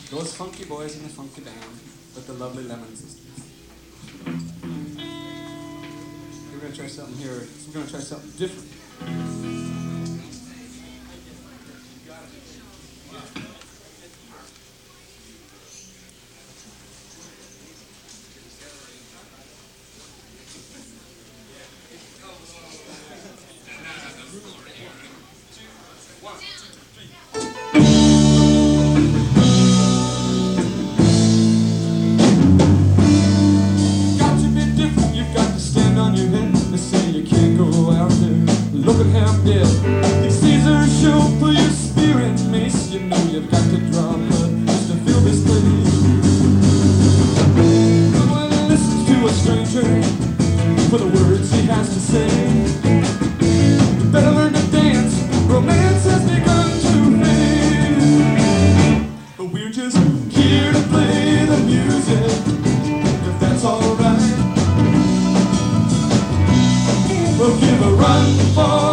Those funky boys in the funky band with the lovely Lemon Sisters. We're gonna try something here. We're gonna try something different. Look at how dead these Caesar show for your spirit mace. You know you've got to draw blood just to feel this place. Someone listens to a stranger for the words he has to say. You better learn to dance, romance has begun to fade. But we're just here to play the music, if that's alright. We'll give a run for